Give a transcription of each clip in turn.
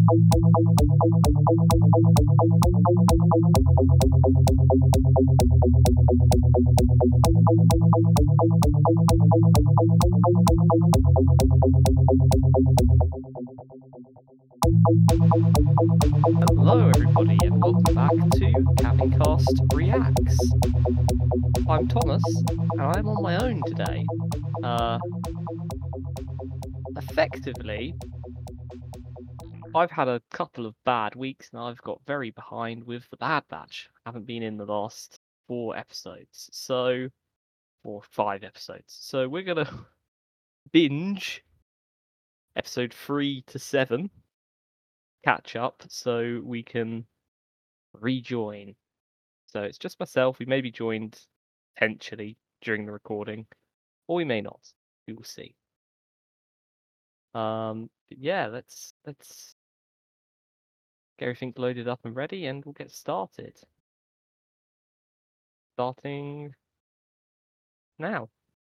Hello, everybody, and welcome back to Cappingcast Reacts. I'm Thomas, and I'm on my own today. Effectively, I've had a couple of bad weeks, and I've got very behind with the Bad Batch. I haven't been in the last 4 episodes, or 5 episodes. So we're gonna binge episode 3 to 7, catch up, so we can rejoin. So it's just myself. We may be joined potentially during the recording, or we may not. We will see. But yeah, let's get everything loaded up and ready, and we'll get started. Starting now.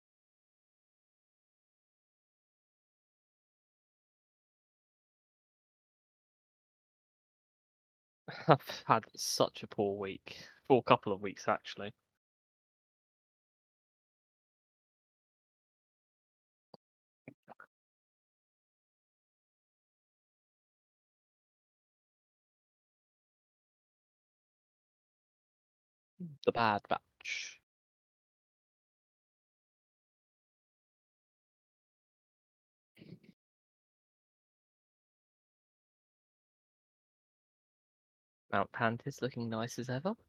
I've had such a poor week, for a couple of weeks actually. The Bad Batch. Mount Pantis looking nice as ever.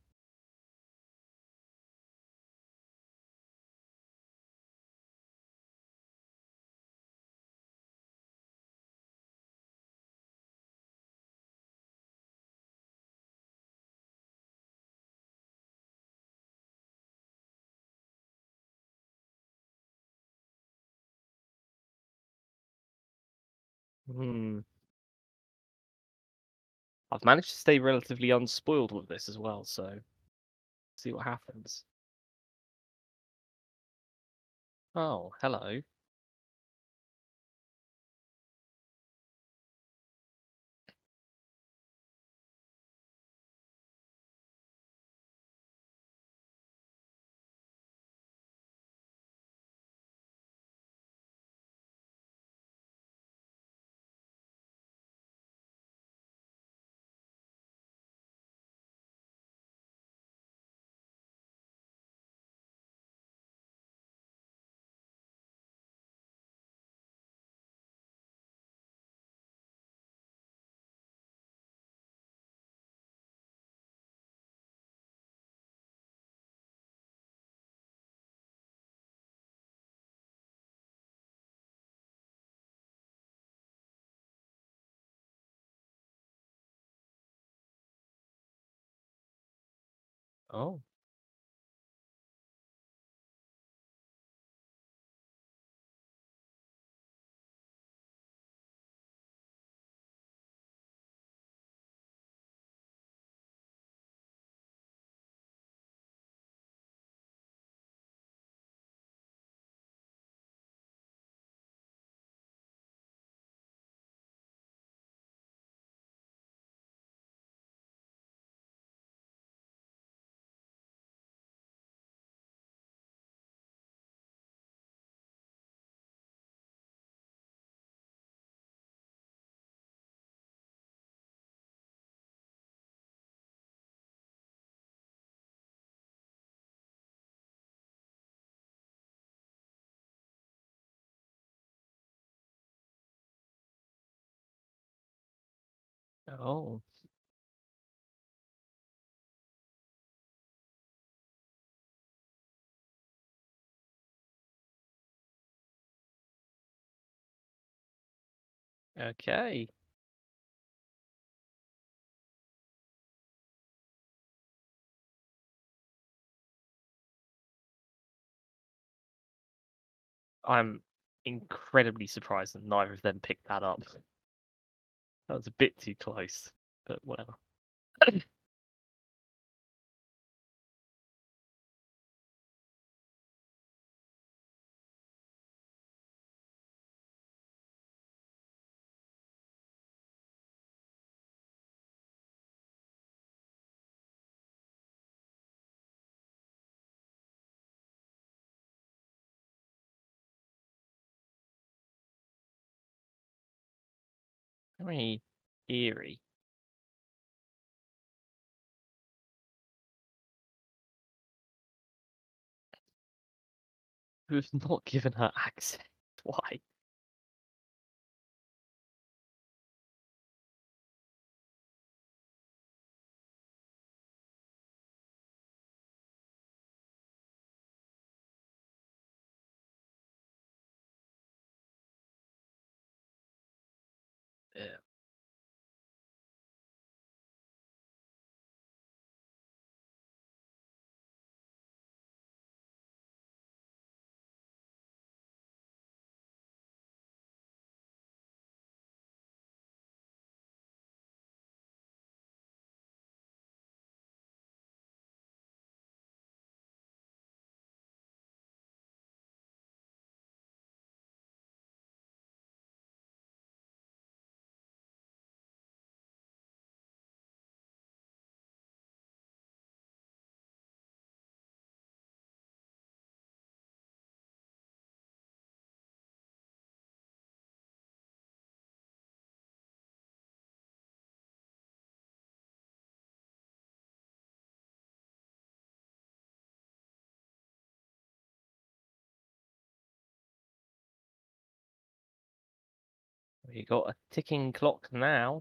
Hmm. I've managed to stay relatively unspoiled with this as well, so see what happens. Oh, hello. Oh. Oh. Okay. I'm incredibly surprised that neither of them picked that up. That was a bit too close, but whatever. Very eerie. Who's not given her access? Why? Yeah. We got a ticking clock now.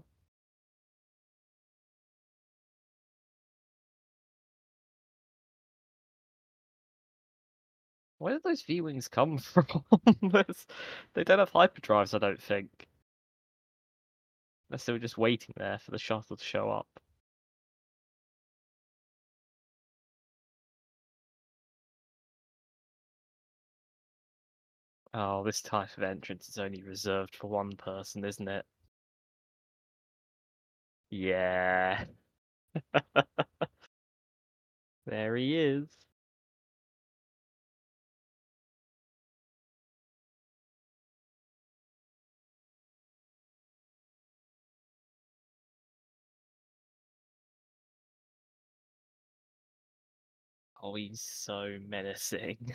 Where did those V-Wings come from? They don't have hyperdrives, I don't think. Unless they were just waiting there for the shuttle to show up. Oh, this type of entrance is only reserved for one person, isn't it? Yeah. There he is. Oh, he's so menacing.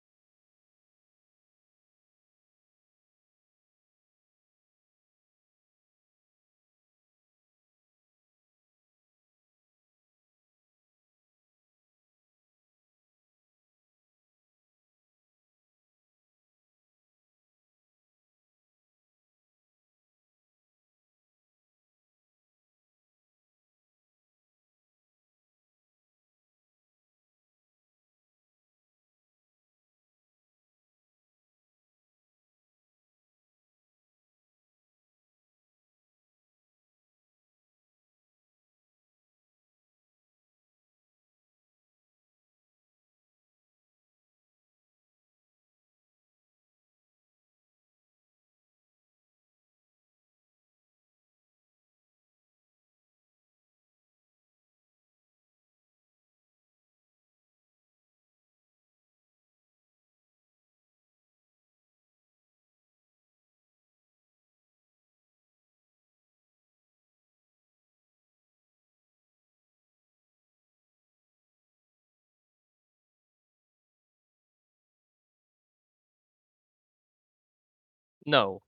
No.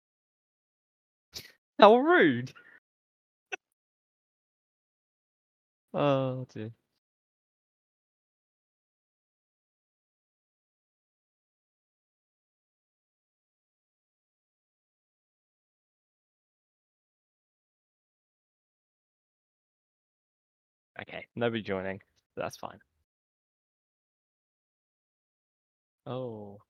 How rude. Oh dear. Okay, nobody joining. That's fine. Oh.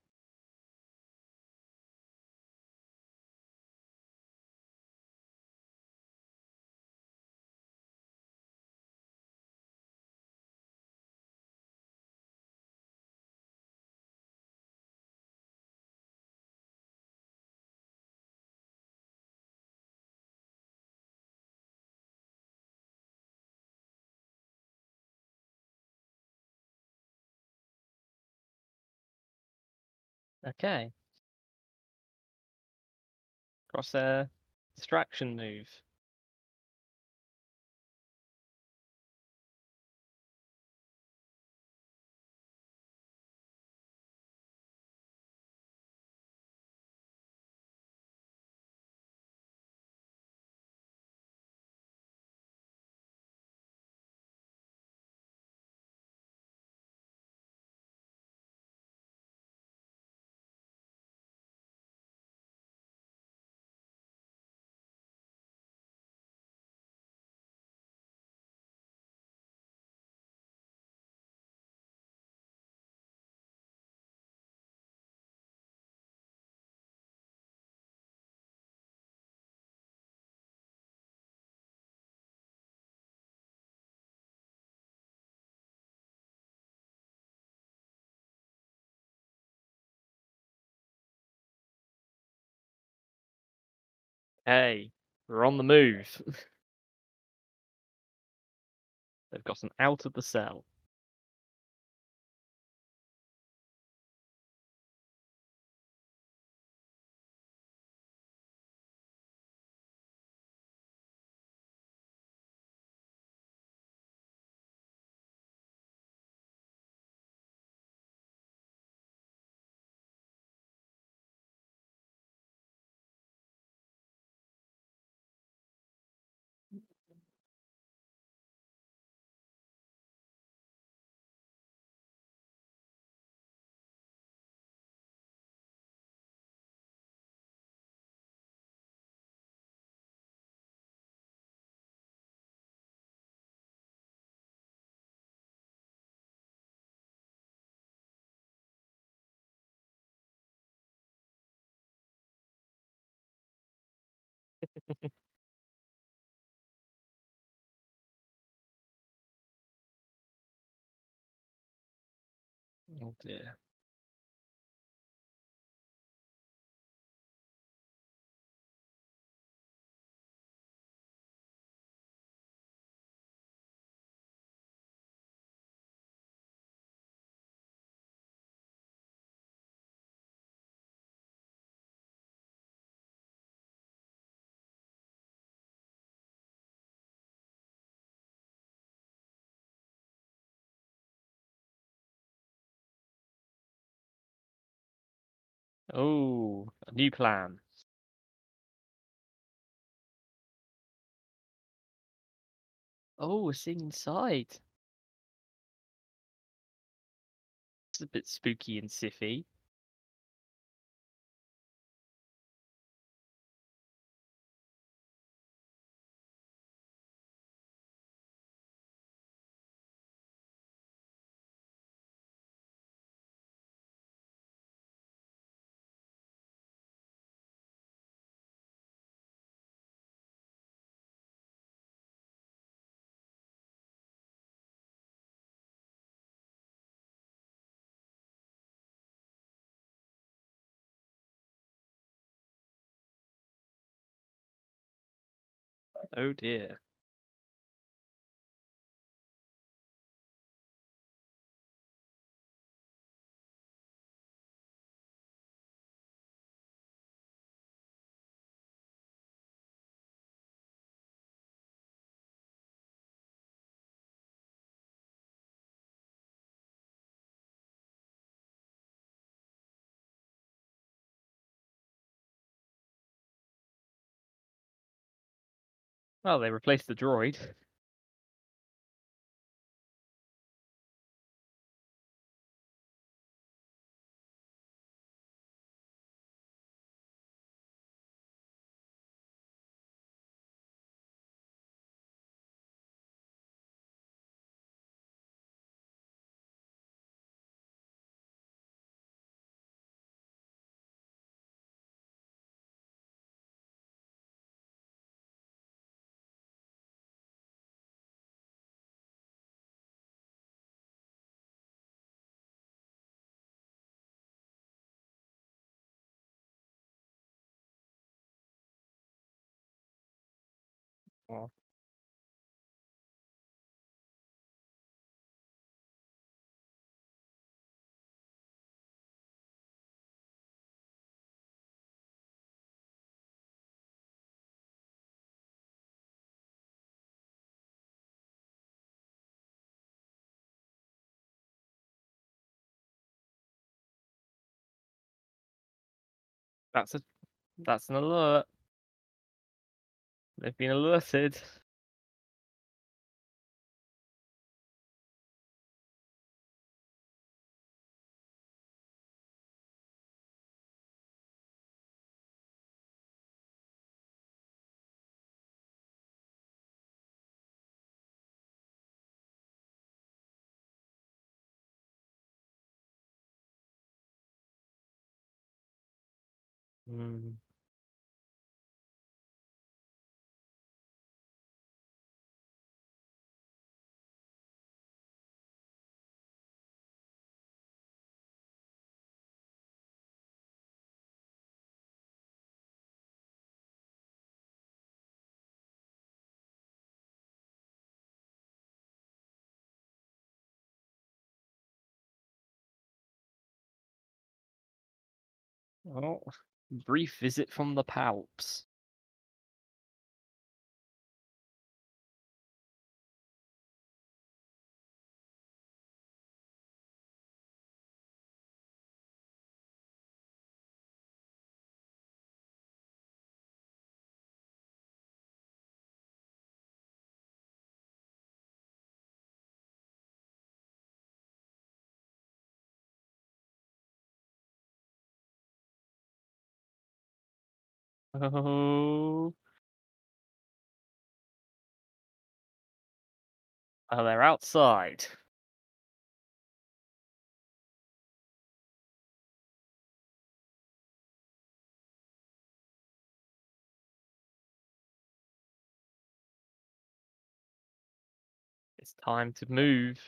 Okay. Crosshair. Distraction move. Hey, we're on the move. They've gotten out of the cell. Oh dear. Oh, a new plan. Oh, we're seeing inside. It's a bit spooky and siffy. Oh dear. Well, they replaced the droid. Oh, that's a that's an alert. They've been alerted. Hmm. Oh, brief visit from the Palps. Oh, oh, they're outside. It's time to move.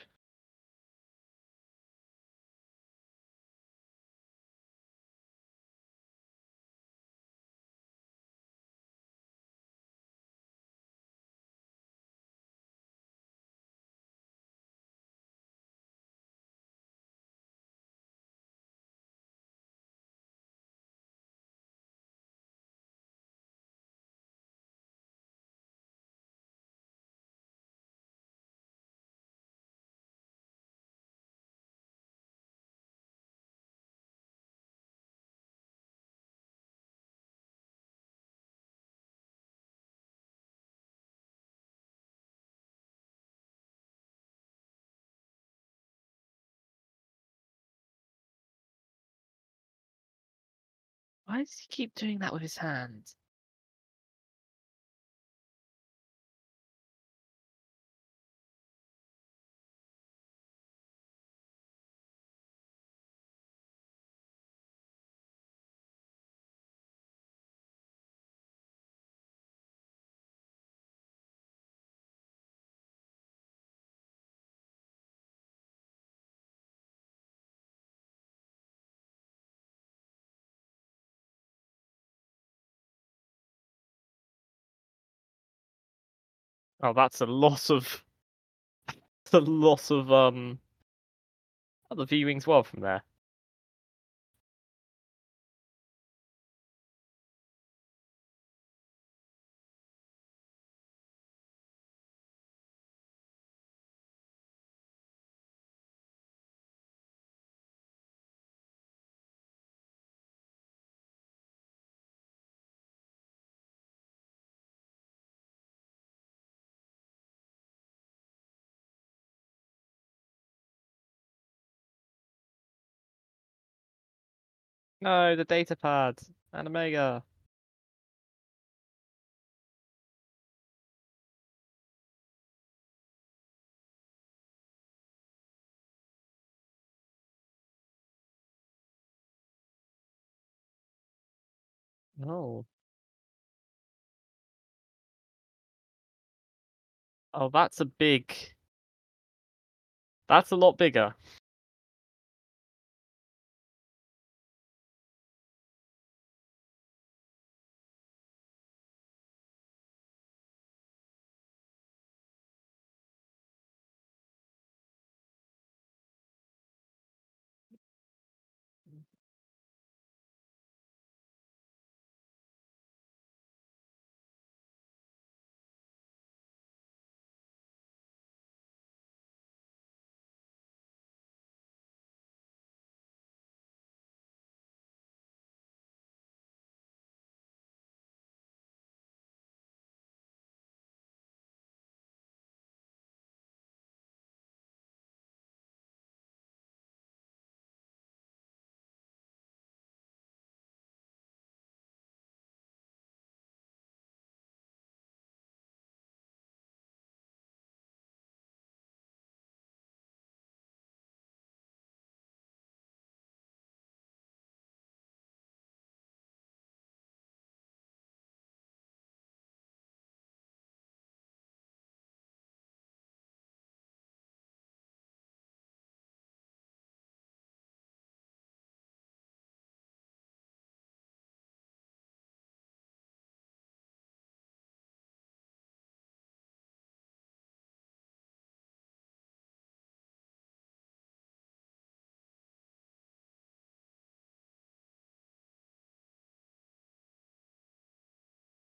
Why does he keep doing that with his hands? Oh, that's a lot of a lot of other viewings well from there. No, the data pad and Omega. No. Oh, that's a big. That's a lot bigger.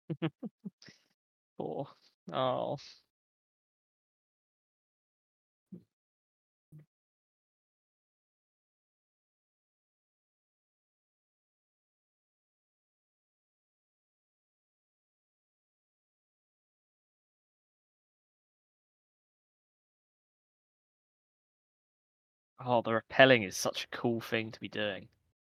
Poor. Oh. Oh, the rappelling is such a cool thing to be doing.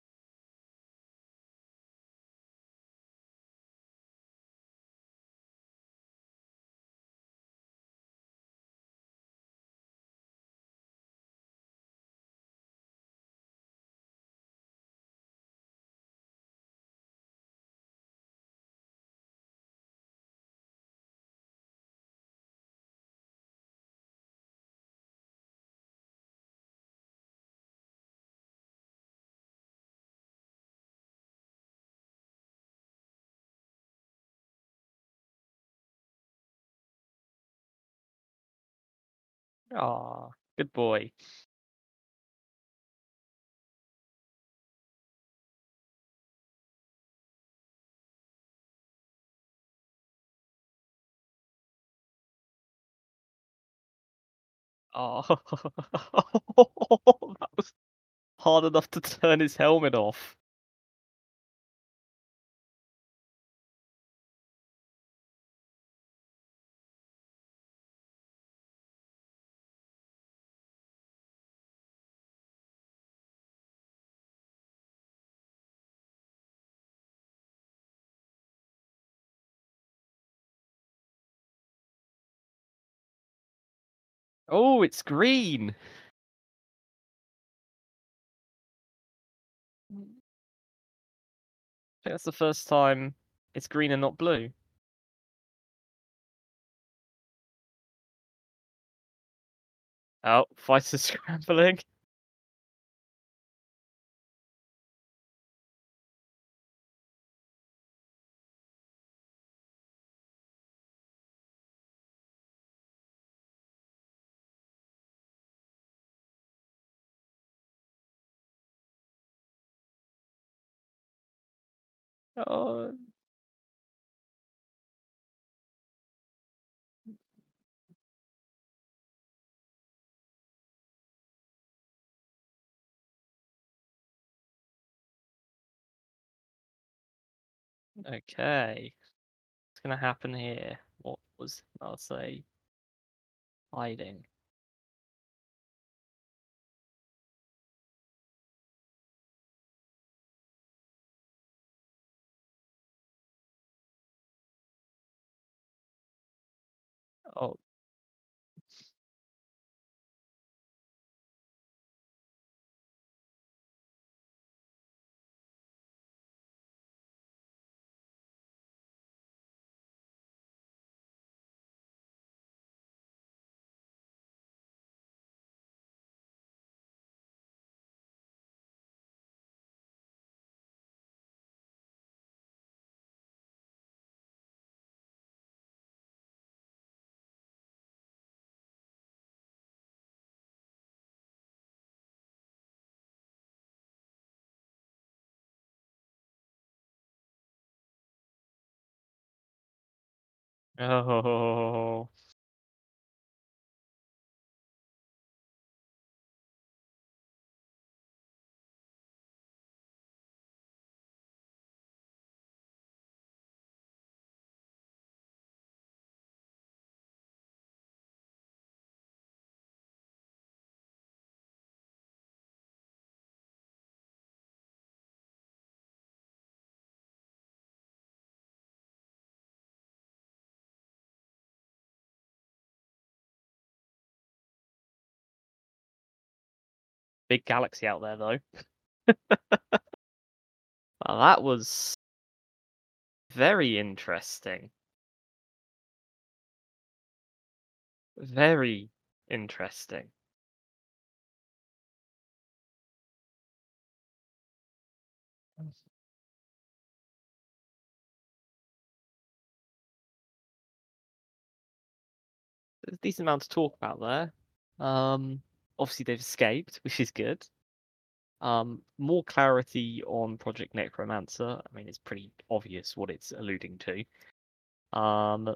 Ah, good boy. Oh, that was hard enough to turn his helmet off. Oh, it's green. I think that's the first time it's green and not blue. Oh, fighters scrambling. Oh, okay. What's gonna happen here? What was I'll say hiding? Oh, oh. Big galaxy out there though. Well, that was very interesting. Very interesting. There's a decent amount to talk about there. Obviously they've escaped, which is good. More clarity on Project Necromancer. I mean, it's pretty obvious what it's alluding to. Um,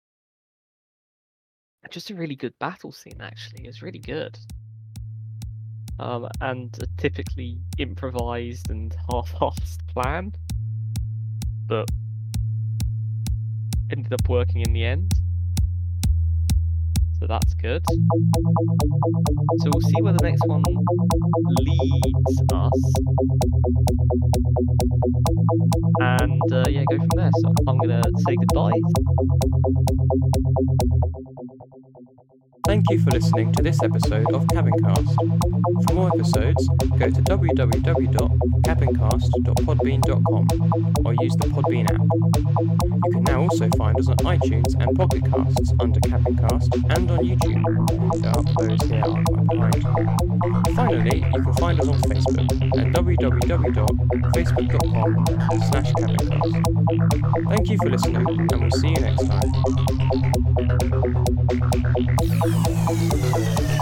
just a really good battle scene, actually. It's really good. And a typically improvised and half-assed plan that ended up working in the end. So that's good. So we'll see where the next one leads us. And yeah, go from there. So I'm going to say goodbye. Thank you for listening to this episode of Cabincast. For more episodes, go to www.cabincast.podbean.com or use the Podbean app. You can now also find us on iTunes and Pocket Casts under Cabincast and on YouTube. The uploads here are quite behind. Finally, you can find us on Facebook at www.facebook.com/Cabincast. Thank you for listening, and we'll see you next time.